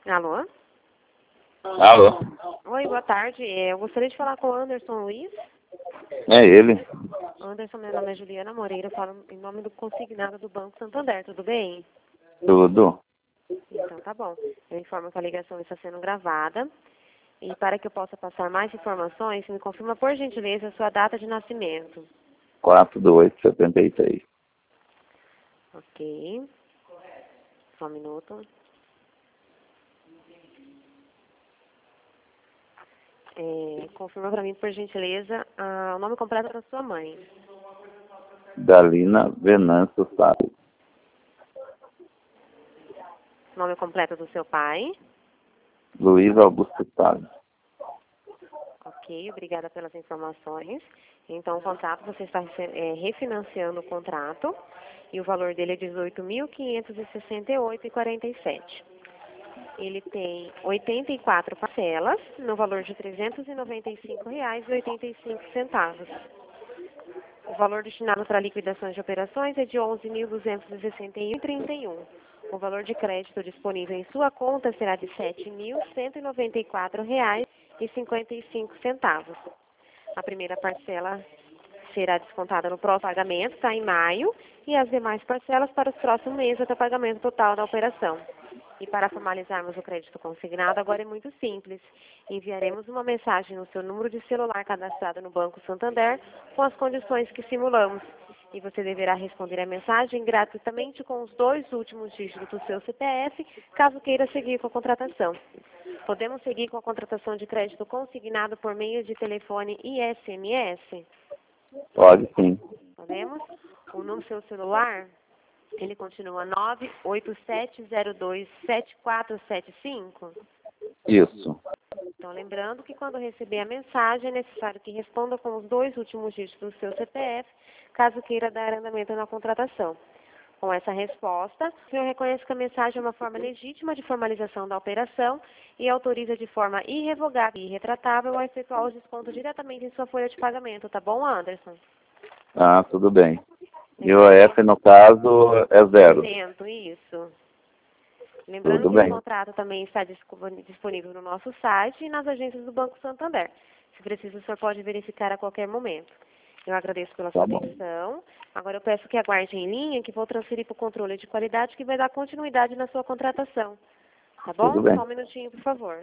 Alô? Alô? Oi, boa tarde. Eu gostaria de falar com o Anderson Luiz. É ele. Anderson, meu nome é Juliana Moreira, eu falo em nome do consignado do Banco Santander, tudo bem? Tudo. Então tá bom. Eu informo que a ligação está sendo gravada. E para que eu possa passar mais informações, me confirma por gentileza a sua data de nascimento. 4/8/73. Ok. Só um minuto. Confirma para mim, por gentileza, o nome completo da sua mãe. Dalina Venâncio Salles. Nome completo do seu pai. Luiz Augusto Salles. Ok, obrigada pelas informações. Então, o contrato, você está refinanciando o contrato e o valor dele é R$ 18.568,47. Ele tem 84 parcelas no valor de R$ 395,85. O valor destinado para liquidações de operações é de R$ 11.261,31. O valor de crédito disponível em sua conta será de R$ 7.194,55. A primeira parcela será descontada no próximo pagamento, está em maio, e as demais parcelas para os próximos meses até o pagamento total da operação. E para formalizarmos o crédito consignado, agora é muito simples. Enviaremos uma mensagem no seu número de celular cadastrado no Banco Santander com as condições que simulamos. E você deverá responder a mensagem gratuitamente com os 2 últimos dígitos do seu CPF, caso queira seguir com a contratação. Podemos seguir com a contratação de crédito consignado por meio de telefone e SMS? Pode sim. Podemos? O número do seu celular, ele continua 987027475? Isso. Então, lembrando que quando receber a mensagem, é necessário que responda com os 2 últimos dígitos do seu CPF, caso queira dar andamento na contratação. Com essa resposta, o senhor reconhece que a mensagem é uma forma legítima de formalização da operação e autoriza de forma irrevogável e irretratável a efetuar os descontos diretamente em sua folha de pagamento, tá bom, Anderson? Ah, tudo bem. E o F, no caso, é 0. Isso. Lembrando Tudo que bem. o contrato também está disponível no nosso site e nas agências do Banco Santander. Se preciso, o senhor pode verificar a qualquer momento. Eu agradeço pela sua Tá bom. atenção. Agora eu peço que aguarde em linha, que vou transferir para o controle de qualidade, que vai dar continuidade na sua contratação. Tá bom? Tudo bem. Só um minutinho, por favor.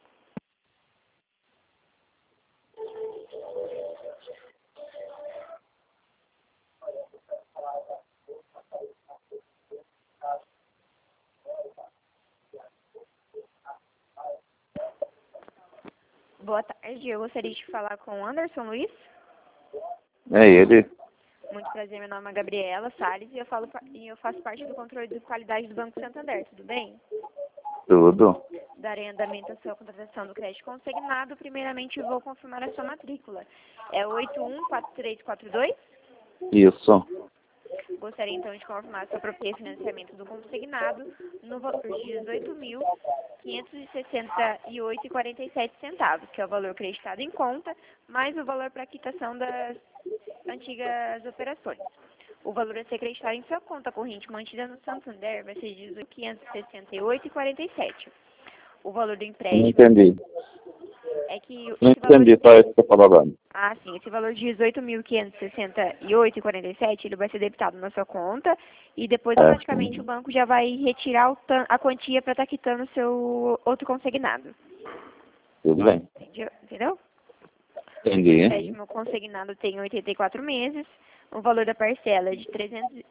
Boa tarde, eu gostaria de falar com o Anderson Luiz. É ele. Muito prazer, meu nome é Gabriela Salles e eu faço parte do controle de qualidade do Banco Santander, tudo bem? Tudo. Darei andamento à sua contratação do crédito consignado. Primeiramente, eu vou confirmar a sua matrícula. É 814342? Isso. Gostaria, então, de confirmar seu próprio financiamento do consignado no valor de R$ 18.568,47, que é o valor acreditado em conta, mais o valor para quitação das antigas operações. O valor a ser acreditado em sua conta corrente mantida no Santander vai ser de R$ 18.568,47. O valor do Não empréstimo entendi. é que Não esse valor... entendi, só isso que você falou agora. Ah, sim. Esse valor de R$ 18.568,47, ele vai ser debitado na sua conta e depois, automaticamente, o banco já vai retirar a quantia para estar quitando o seu outro consignado. Tudo bem. Entendeu? O Entendi. empréstimo consignado tem 84 meses, o valor da parcela é de R$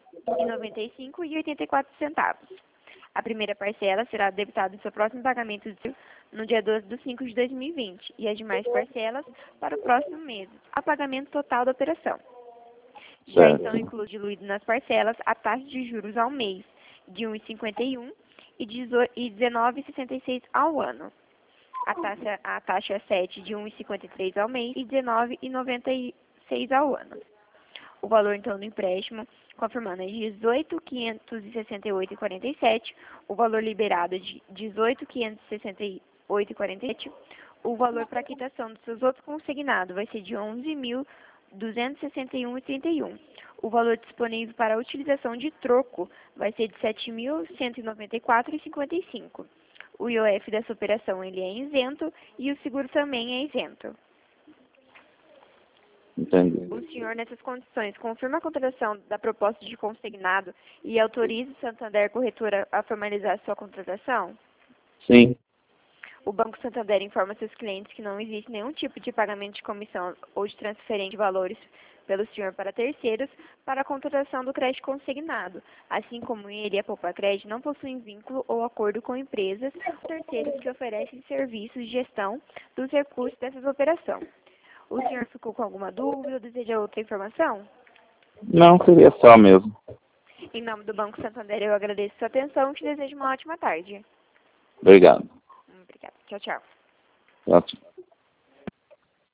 395,84. A primeira parcela será debitada no seu próximo pagamento no dia 12/5/2020 e as demais parcelas para o próximo mês, a pagamento total da operação. Já Certo. estão diluído nas parcelas a taxa de juros ao mês de 1,51 e 19,66 ao ano. A taxa 7 de 1,53 ao mês e 19,96 ao ano. O valor, então, do empréstimo, confirmando, é de R$ 18.568,47, o valor liberado é de R$ 18.568,47, o valor para quitação dos seus outros consignados vai ser de R$ 11.261,31. O valor disponível para a utilização de troco vai ser de R$ 7.194,55. O IOF dessa operação ele é isento e o seguro também é isento. Entendi. O senhor, nessas condições, confirma a contratação da proposta de consignado e autoriza o Santander Corretora a formalizar sua contratação? Sim. O Banco Santander informa seus clientes que não existe nenhum tipo de pagamento de comissão ou de transferência de valores pelo senhor para terceiros para a contratação do crédito consignado, assim como ele e a Poupa Crédito não possuem vínculo ou acordo com empresas ou terceiros que oferecem serviços de gestão dos recursos dessas operações. O senhor ficou com alguma dúvida ou deseja outra informação? Não, seria só mesmo. Em nome do Banco Santander, eu agradeço sua atenção e te desejo uma ótima tarde. Obrigado. Obrigada. Tchau, tchau. Ótimo.